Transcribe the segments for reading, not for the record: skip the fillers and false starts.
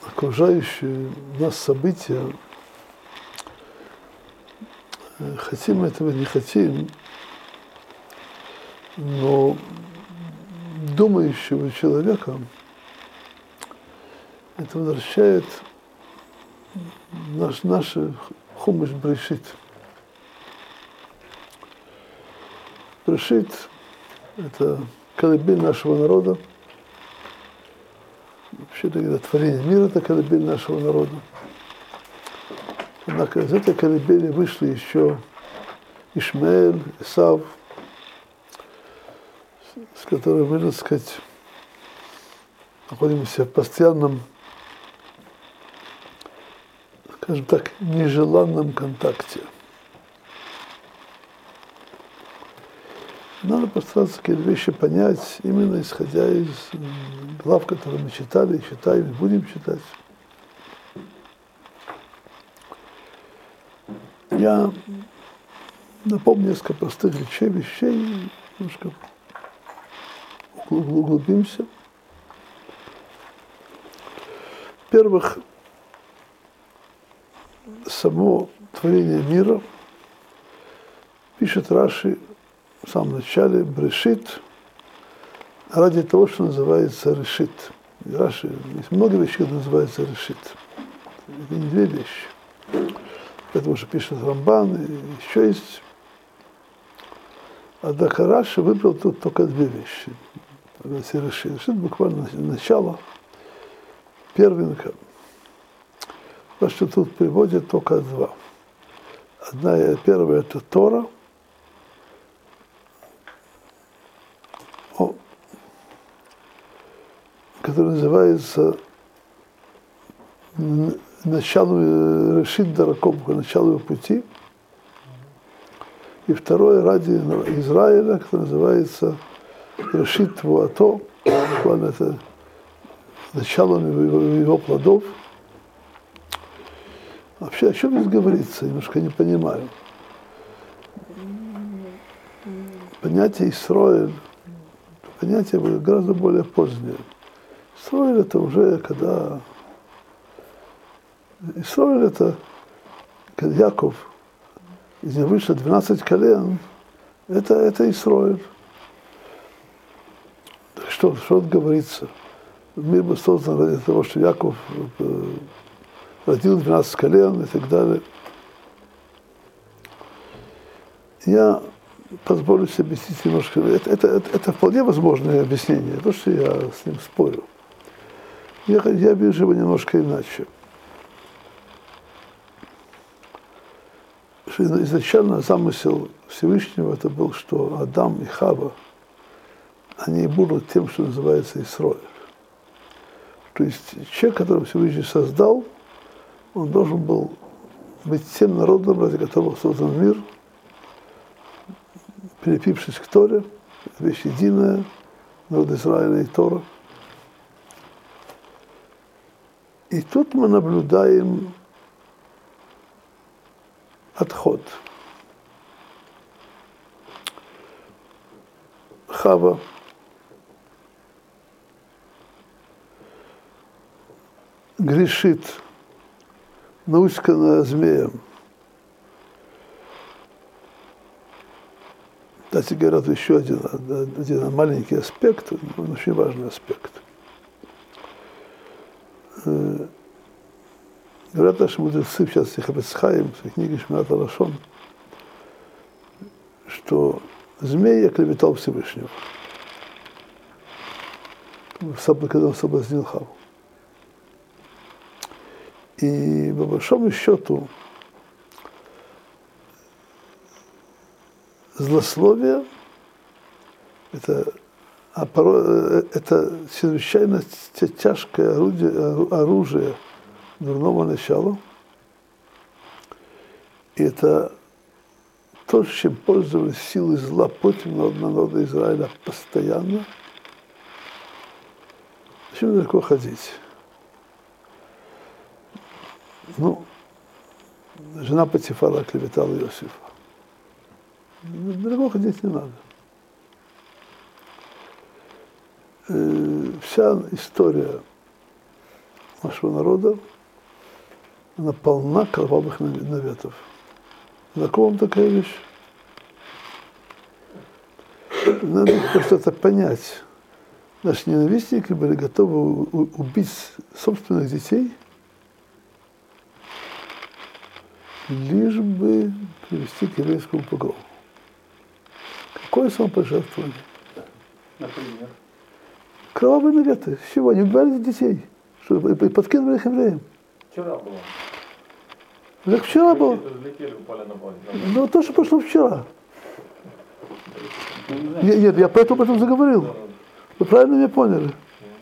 окружающие нас события, хотим этого, не хотим, но думающего человека это возвращает наши хумаш Брешит. Брешит – это колыбель нашего народа. Вообще, когда творение мира – это колыбель нашего народа. Однако из этой колыбели вышли еще Ишмаэль, Исав, с которым мы, так сказать, находимся в постоянном, скажем так, нежеланном контакте. Надо постараться какие-то вещи понять, именно исходя из глав, которые мы читали, читаем и будем читать. Я напомню несколько простых вещей, немножко углубимся. Во-первых, само творение мира пишет Раши в самом начале Брешит ради того, что называется Решит. И Раши, есть много вещей, которые называются Решит. Это не две вещи. Поэтому что пишет Рамбан, и еще есть. Однако Раши выбрал тут только две вещи. Решит. Решит буквально начало, первенка. То, что тут приводит только два. Первая – это Тора, который называется начало Решит Дараком, начало его пути. И второе ради Израиля, которое называется Решит Твуато, это начало его плодов. Вообще, о чем здесь говорится, немножко не понимаю. Понятие Исроэль, понятие гораздо более позднее. Исроэль это уже когда... Исроэль это когда Яков, из него вышло 12 колен, это Исроэль. Так что тут говорится? Мир был создан ради того, что Яков родил 12 колен и так далее. Я позволю себе объяснить немножко. Это вполне возможное объяснение, то, что я с ним спорю. Я вижу его немножко иначе. Что изначально замысел Всевышнего это был, что Адам и Хава, они будут тем, что называется Исроэль. То есть человек, которого Всевышний создал, он должен был быть тем народом, ради которого создан мир, прилепившись к Торе, вещь единая, народ Израиля и Тора. И тут мы наблюдаем отход. Хава грешит, науськанная змеем. Кстати, говорят, еще один маленький аспект, но очень важный аспект. Говорят наши мудрецы, в частности, Хафец Хаим, в своей книге Шмират ха-Лашон, что змей оклеветал Всевышнего, когда он соблазнил Хаву. И по большому счету злословие это чрезвычайно тяжкое оружие дурного начала. И это то, чем пользовались силы зла против народа Израиля постоянно. Зачем далеко ходить? Жена Потифара клеветала Иосифа. Далеко ходить не надо. Вся история нашего народа, она полна кровавых наветов. Знакома такая вещь? Надо просто это понять. Наши ненавистники были готовы убить собственных детей, лишь бы привести к еврейскому погрому. Какое самопожертвование? Например? Кровавые наветы. Чего? Они убивали детей. Что, и подкинули их евреям. Вчера было. Как вчера было. Взлетели, упали на базе. Ну, то, что прошло вчера. Нет, я поэтому об этом заговорил. Вы правильно меня поняли.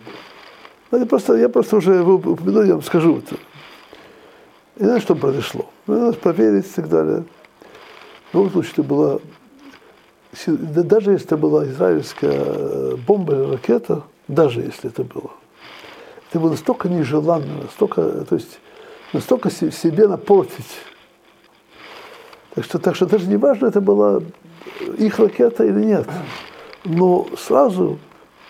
Я просто уже упомяну, я вам скажу это. И знаете, что произошло? Надо проверить и так далее. В любом случае, это была, даже если это была израильская бомба или ракета, даже если это было настолько нежеланно, настолько себе напортить. Так что даже не важно, это была их ракета или нет. Но сразу,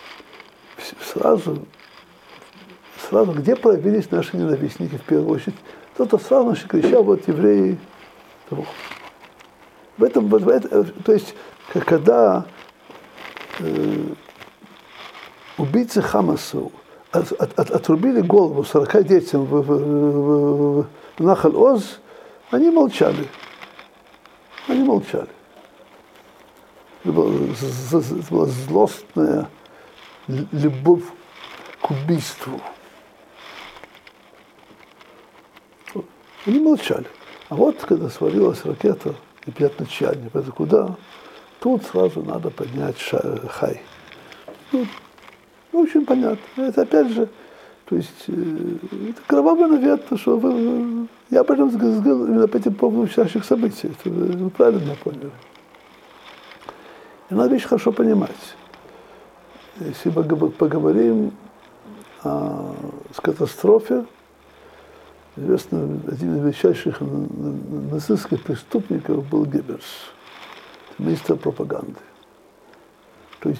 где проявились наши ненавистники в первую очередь? Кто-то сразу кричал, вот евреи. То есть, когда убийцы Хамаса отрубили голову 40 детям в Нахаль-Оз, они молчали. Это была злостная любовь к убийству. Они молчали. А вот, когда свалилась ракета и пятночание, это куда? Тут сразу надо поднять хай. Ну, очень понятно. Это опять же, то есть, это кровавый навет, что я об этом сказал именно по этим поводу вчерашних событий. Это вы правильно поняли. И надо вещь хорошо понимать. Если мы поговорим о катастрофе, известно, один из величайших нацистских преступников был Геббельс, министр пропаганды. То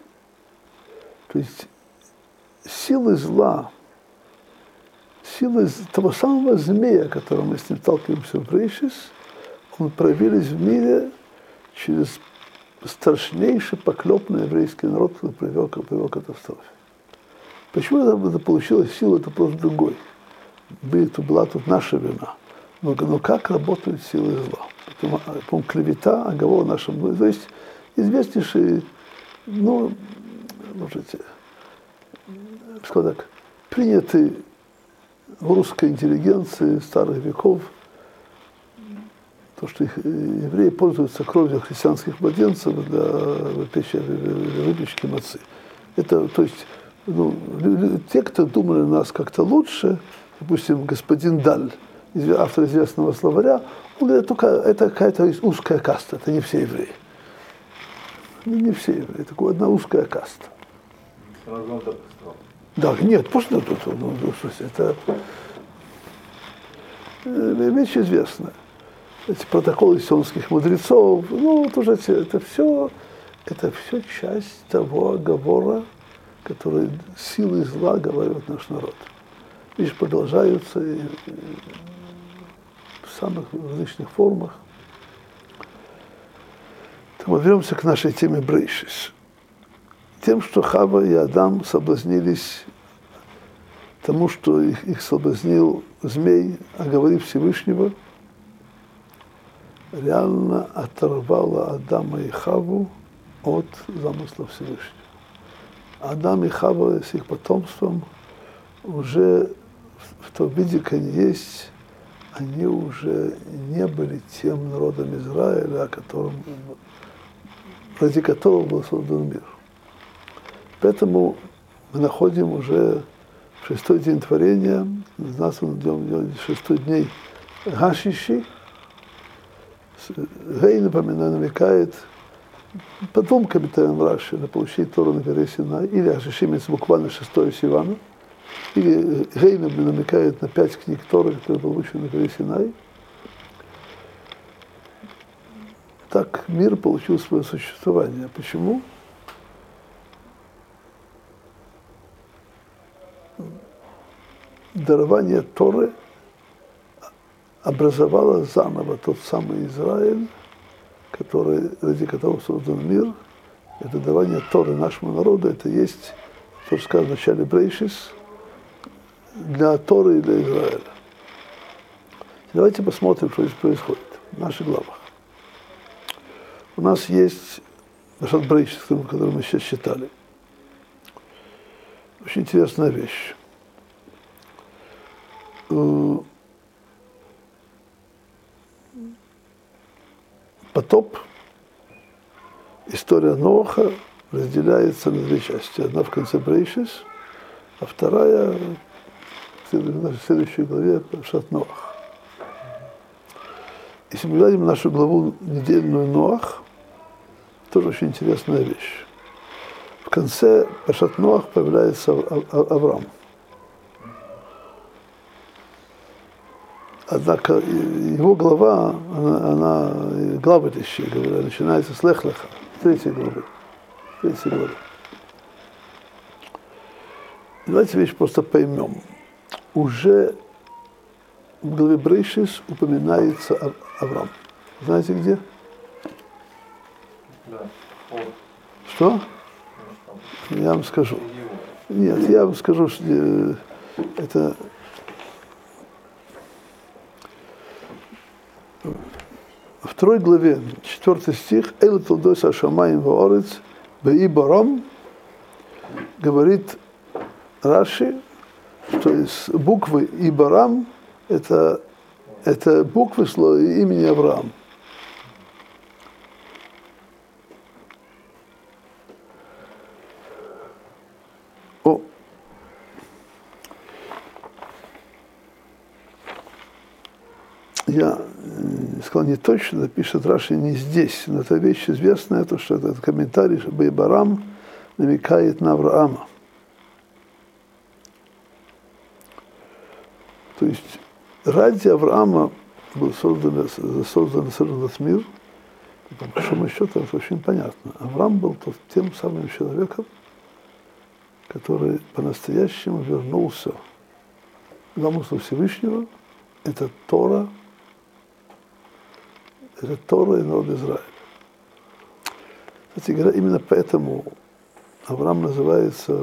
есть силы зла, силы того самого змея, которым мы с ним сталкиваемся в Брейшис, он проявились в мире через страшнейший поклеп на еврейский народ, который привел к катастрофе. Почему это получилось сила, это просто другой. Была тут наша вина. Но как работают силы зла? Потом клевета, оговор нашим. То есть известнейший, можете, скажем так, принятый в русской интеллигенции старых веков, то, что евреи пользуются кровью христианских младенцев для выпечки мацы. Это, то есть, те, кто думали нас как-то лучше, допустим, господин Даль, автор известного словаря, он говорит, только это какая-то узкая каста, это не все евреи. Не все евреи, это одна узкая каста. Да, нет, просто это вещь известная. Эти протоколы сионских мудрецов, тоже это все часть того оговора, который силой зла говорит наш народ. Лишь продолжаются в самых различных формах. То мы вернемся к нашей теме Брейшис. Тем, что Хава и Адам соблазнились тому, что их соблазнил змей, оговорив Всевышнего, реально оторвало Адама и Хаву от замысла Всевышнего. Адам и Хава с их потомством уже в том виде, как они есть, они уже не были тем народом Израиля, ради которого был создан мир. Поэтому мы находим уже в шестой день творения, нас мы идем 6 дней Гашиши, Гей намекает потом комментарием Раши на получение Торы на горе Синай, или Гашиши имеется буквально 6 Сивана, или Гей намекает на 5 книг Торы, которые получены на горе Синай. Так мир получил свое существование. Почему? дарование Торы образовало заново тот самый Израиль, ради которого создан мир. Это дарование Торы нашему народу, это есть то, что сказано в начале Брейшис, для Торы и для Израиля. Давайте посмотрим, что здесь происходит в наших главах. У нас есть Паршат Брейшис, который мы сейчас читали. Очень интересная вещь. Потоп, история Ноаха разделяется на две части. Одна в конце Брейшис, а вторая в следующей главе Паршат Ноах. Если мы глядим нашу главу недельную Ноах, тоже очень интересная вещь. В конце Паршат Ноах появляется Авраам. Однако его глава, глава тысячи, говоря, начинается с Лех-Леха, третьей главы. Давайте вещь просто поймем. Уже в главе Брейшис упоминается Авраам. Знаете где? Да. Что? Я вам скажу. Нет, я вам скажу, что это в 2 главе, 4 стих, «Эль толдойс ашамаим ваорец беибарам», говорит Раши, что из буквы Ибарам это буквы имени Авраам. Я сказал не точно, пишет Раши не здесь, но это вещь известная, то, что этот комментарий, что Бейбарам намекает на Авраама. То есть ради Авраама был создан этот мир, по большому счету это очень понятно. Авраам был тем самым человеком, который по-настоящему вернулся к замыслу Всевышнего. Это Тора и народ Израиля. Кстати говоря, именно поэтому Авраам называется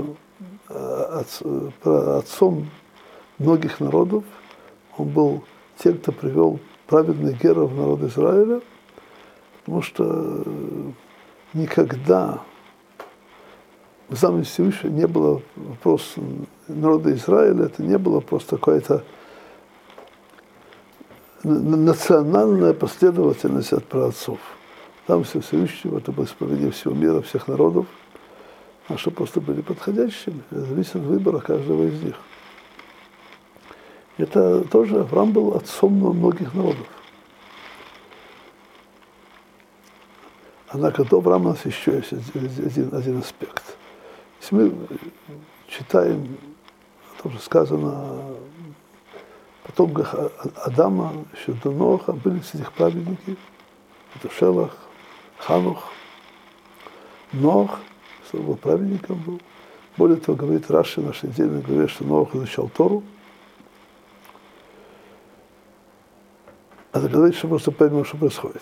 отцом многих народов. Он был тем, кто привел праведных геров в народ Израиля, потому что никогда в замысле Всевышнего не было вопроса народа Израиля, это не было просто какая-то национальная последовательность от праотцов. Замысел Всевышнего это было исповедание всего мира, всех народов, а что просто были подходящими, зависит от выбора каждого из них. Это тоже Авраам был отцом многих народов. Однако до Авраама у нас еще есть один аспект. Если мы читаем то, что сказано о потомках Адама, еще до Ноаха, были среди них праведники. Это Шелах, Ханух, Ноах, что был праведником был. Более того, говорит Раши в нашей недельной главе, что Ноах изучал Тору. А давайте просто поймем, что происходит.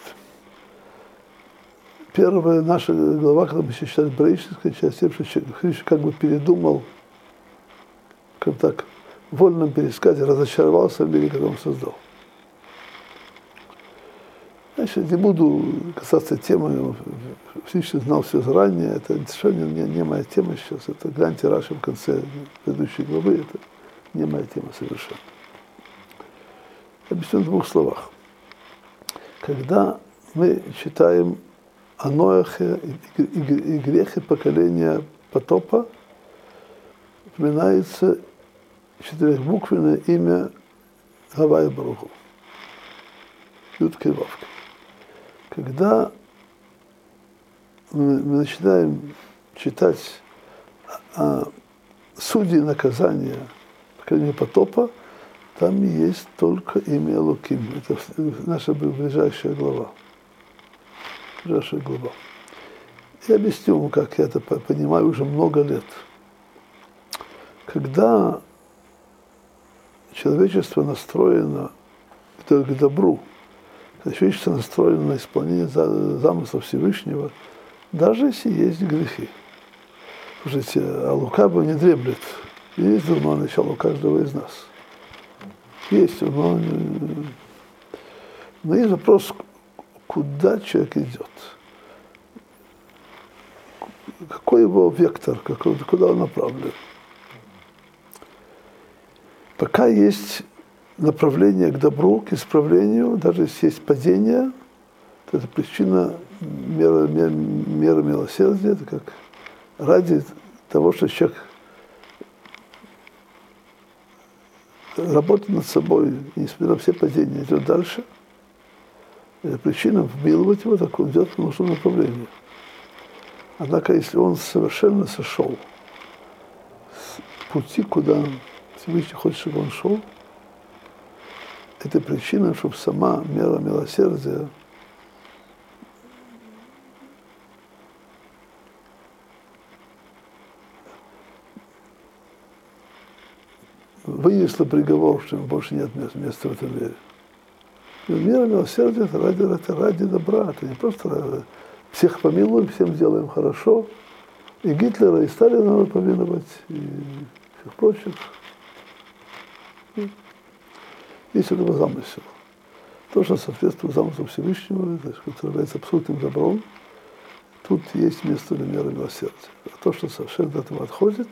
Первая наша глава, когда мы читали Брейшис, кончается тем, что Христос как бы передумал, как так, в вольном пересказе, разочаровался в мире, который он создал. Значит, не буду касаться темы, Всевышний знал все заранее, это совершенно не моя тема сейчас, это гляньте Раши в конце предыдущей главы, это не моя тема совершенно. Объясню в 2 словах. Когда мы читаем о Ноахе и грехе поколения потопа, упоминается 4-буквенное имя Гавайя Баруху. Ютка и Вавка. Когда мы начинаем читать о суде наказания поколения потопа, там есть только имя Элоким. Это наша ближайшая глава. Я объясню вам, как я это понимаю уже много лет. Когда человечество настроено к добру, когда человечество настроено на исполнение замысла Всевышнего, даже если есть грехи. Слушайте, а лукавый не дремлет. Есть дурное начало у каждого из нас. Есть, но есть вопрос, куда человек идет. Какой его вектор, куда он направлен. Пока есть направление к добру, к исправлению, даже если есть падение, то это причина меры милосердия, это как ради того, что человек работает над собой, несмотря на все падения, идет дальше. Это причина вмиловать его, так он идет в нужном направлении. Однако, если он совершенно сошел с пути, куда Всевышний хочет, чтобы он шел, это причина, чтобы сама мера милосердия вынесла приговор, что ему больше нет места в этом мире. И мера милосердия это ради добра, это не просто всех помилуем, всем сделаем хорошо. И Гитлера, и Сталина надо помиловать, и всех прочих. Есть у него замысел. То, что соответствует замыслу Всевышнего, который является абсолютным добром, тут есть место для меры милосердия. А то, что совершенно от этого отходит,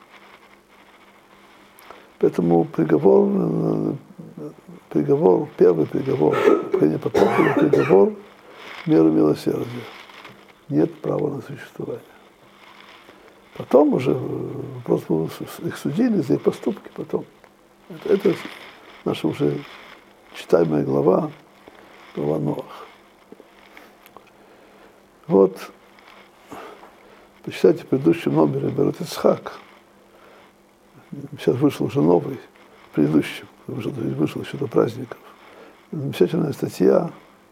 поэтому первый приговор, потоковый приговор меры милосердия. Нет права на существование. Потом уже просто их судили за их поступки потом. Это наша уже читаемая глава Ноах. Вот, почитайте в предыдущем номере Берет Ицхак. Сейчас вышел уже новый, в предыдущем, вышел еще до праздников. Замечательная статья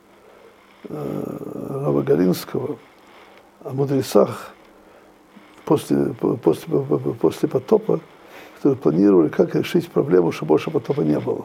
Рава Галинского о мудрецах после потопа, которые планировали, как решить проблему, чтобы больше потопа не было.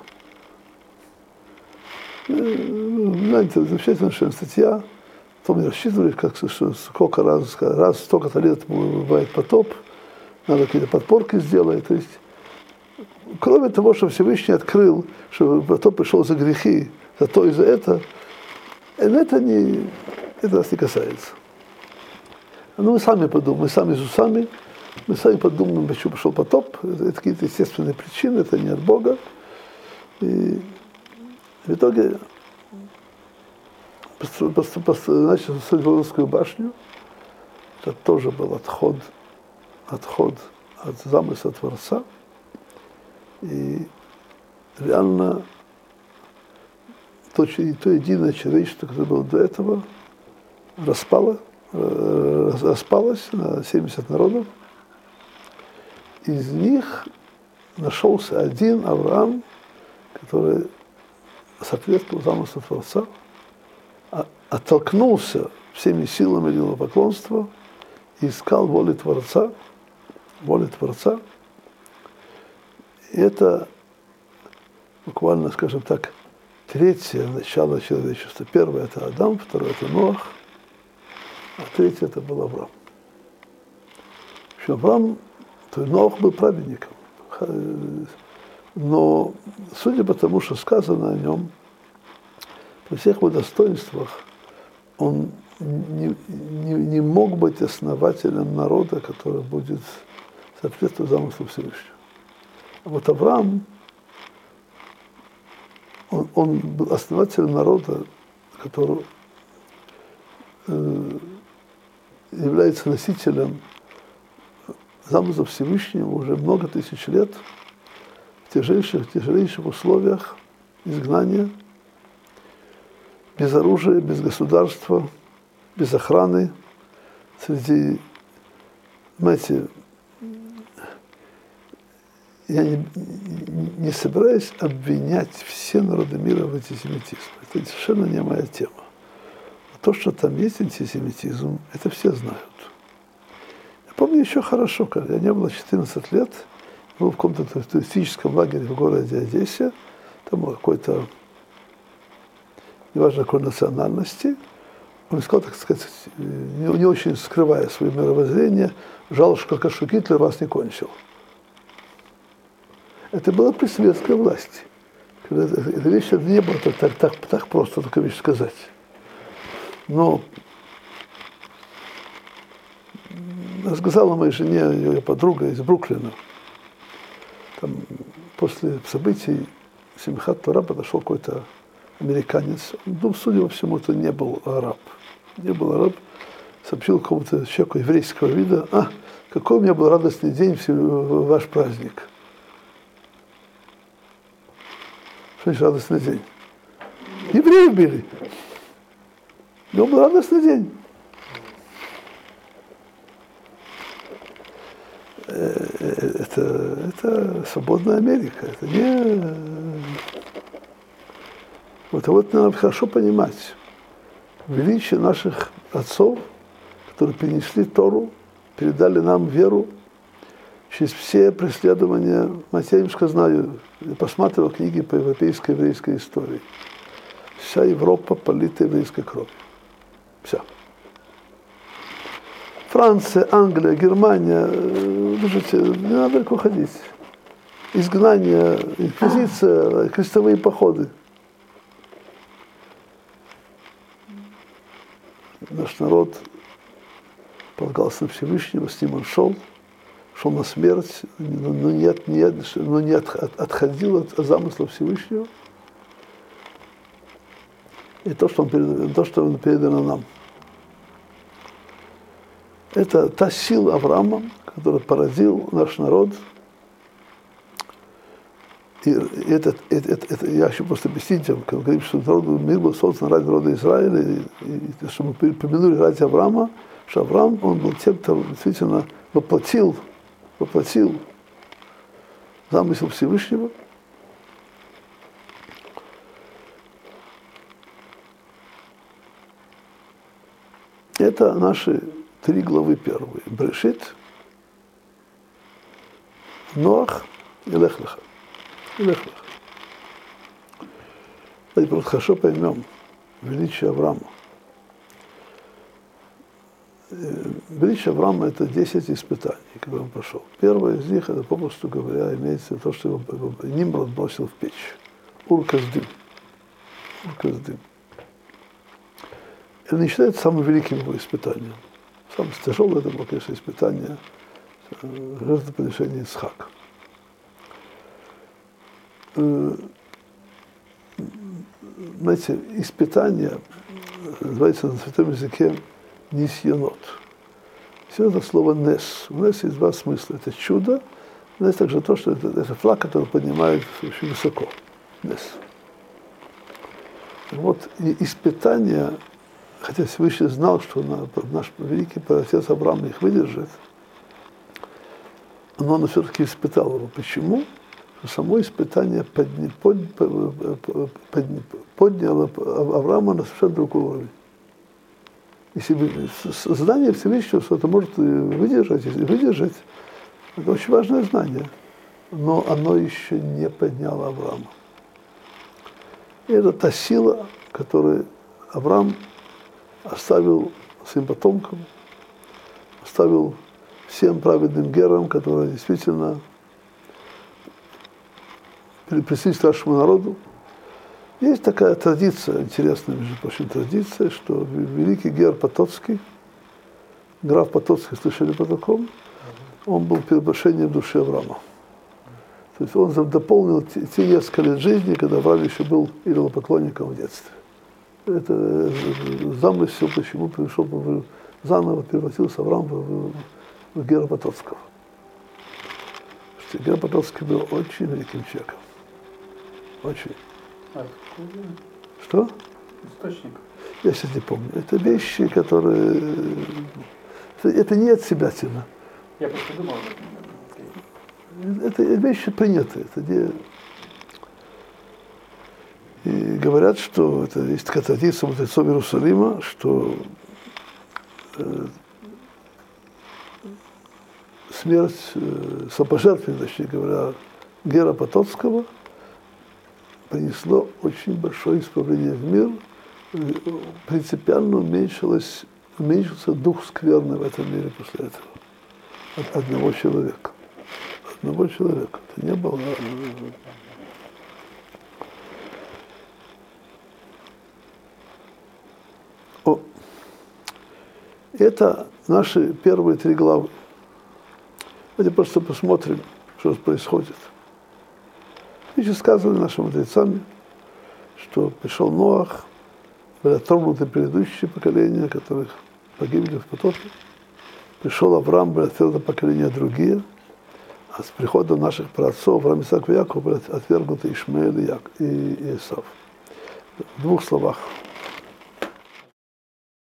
Знаете, замечательная статья. Потом рассчитывали, сколько раз столько-то лет бывает потоп, надо какие-то подпорки сделать. То есть, кроме того, что Всевышний открыл, что потоп пришел за грехи, за то и за это нас не касается. Но мы сами подумаем, мы сами подумаем, почему пришел потоп. Это какие-то естественные причины, это не от Бога. И в итоге начал строить Вавилонскую башню. Это тоже был отход от замысла Творца. И реально то единое человечество, которое было до этого, распалось на 70 народов. Из них нашелся один Авраам, который соответствовал замыслу Творца, оттолкнулся всеми силами идолопоклонства и искал воли Творца. И это буквально, скажем так, третье начало человечества. Первое – это Адам, второе – это Ноах, а третье – это был Авраам. Авраам, то есть Ноах был праведником, но судя по тому, что сказано о нем, при всех его достоинствах, он не мог быть основателем народа, который будет соответствовать замыслу Всевышнего. А вот Авраам, он был основателем народа, который является носителем замысла Всевышнего уже много тысяч лет в тяжелейших условиях изгнания, без оружия, без государства, без охраны, среди, знаете, я не собираюсь обвинять все народы мира в антисемитизме. Это совершенно не моя тема. А то, что там есть антисемитизм, это все знают. Я помню еще хорошо, когда мне было 14 лет, был в каком-то туристическом лагере в городе Одессе, там был какой-то, неважно какой национальности, он сказал, так сказать, не очень скрывая свое мировоззрение, жалко, что как Гитлер вас не кончил. Это было при советской власти. Эта вещь не было так просто такую вещь сказать. Но рассказала моей жене, ее подруга из Бруклина, там, после событий Симхат Тора подошел какой-то американец. Ну, судя по всему, это не был араб. Не был араб. Сообщил какому-то человеку еврейского вида: какой у меня был радостный день в ваш праздник. Что значит радостный день? Евреи били. У него был радостный день. Это свободная Америка. Это не... Вот надо хорошо понимать величие наших отцов, которые перенесли Тору, передали нам веру через все преследования. Я немножко знаю, я посмотрел книги по европейской еврейской истории. Вся Европа полита еврейской кровью. Вся. Франция, Англия, Германия, слушайте, не надо далеко ходить. Изгнание, инквизиция, крестовые походы. Наш народ полагался на Всевышнего, с ним он шел на смерть, но не отходил от замысла Всевышнего. И то, что он передал нам. Это та сила Авраама, которая породил наш народ. И это я хочу просто объяснить вам, когда говорим, что мир был создан ради народа Израиля, и что мы помянули ради Авраама, что Авраам, он был тем, кто действительно воплотил замысел Всевышнего. Это наши 3 главы первые. Брешит, Ноах и Лех Леха. Давайте просто хорошо поймем величие Авраама. Величие Авраама – это 10 испытаний, которые он прошел. Первое из них, это, попросту говоря, имеется то, что его Нимрод бросил в печь. Ур-Каздим. Это не считается самым великим его испытанием. Самое тяжелое это было, конечно, испытание жертвоприношения Ицхака. Знаете, испытание называется на святом языке нисьонот. Все это слово нес. У нас есть 2 смысла. Это чудо, но есть также то, что это флаг, который поднимает очень высоко. Нес. Вот и испытание, хотя Всевышний знал, что наш великий праотец Авраам их выдержит, но он все-таки испытал его. Почему? Само испытание подняло Авраама на совершенно другой уровень. Знание Всевышнего, что это может выдержать, это очень важное знание, но оно еще не подняло Авраама. И это та сила, которую Авраам оставил своим потомкам, оставил всем праведным герам, которые действительно присоединились к нашему народу. Есть такая традиция, интересная, между прочим, традиция, что великий гер Потоцкий, граф Потоцкий, слышали по такому, он был перевоплощением души Авраама. То есть он дополнил те несколько лет жизни, когда Авраам еще был идолопоклонником в детстве. Это замысел, почему пришел, заново превратился Авраам в гера Потоцкого. Гер Потоцкий был очень великим человеком. Очень. Что? Источник. Я сейчас не помню. Это вещи, которые... Это не от себя тема. Я просто думал. Это вещи принятые. Это не... И говорят, что это есть такая традиция мудрецов Иерусалима, что смерть, самопожертвование, точнее говоря, Гера Потоцкого принесло очень большое исправление в мир. Принципиально уменьшился дух скверны в этом мире после этого. От одного человека. Одного человека. Это не было. Это наши первые 3 главы. Давайте просто посмотрим, что происходит. Ведь сказано нашими мудрецами, что пришел Ноах, были отторгнуты предыдущие поколения, которых погибли в потопе. Пришел Авраам, были отвергнуты поколения другие, а с приходом наших праотцов, Авраам, Исаак и Яков, были отвергнуты Ишмаэль и Исав. В 2 словах.